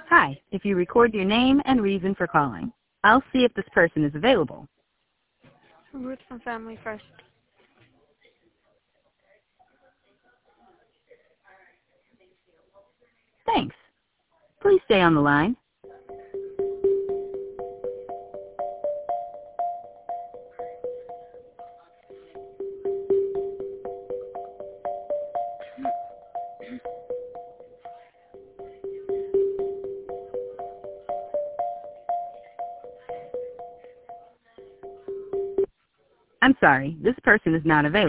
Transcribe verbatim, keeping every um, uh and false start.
Hi, if you record your name and reason for calling, I'll see if this person is available. Ruth from Family First. Thanks. Please stay on the line. I'm sorry, this person is not available.